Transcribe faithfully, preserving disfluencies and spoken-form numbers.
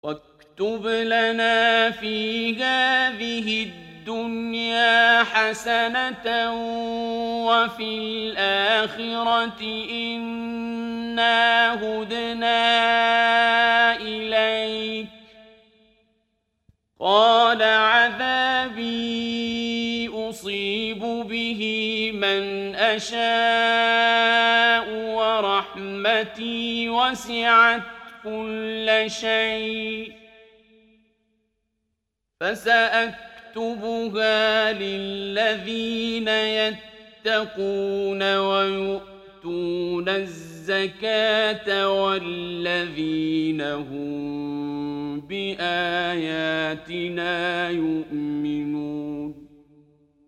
واكتب لنا في هذه الدنيا حسنة وفي الآخرة إنا هدنا إليك قال عذابي أصيب به من أشاء ورحمتي وسعت كل شيء فسأكتبها للذين يتقون ويؤتون الزكاة والذين هم بآياتنا يؤمنون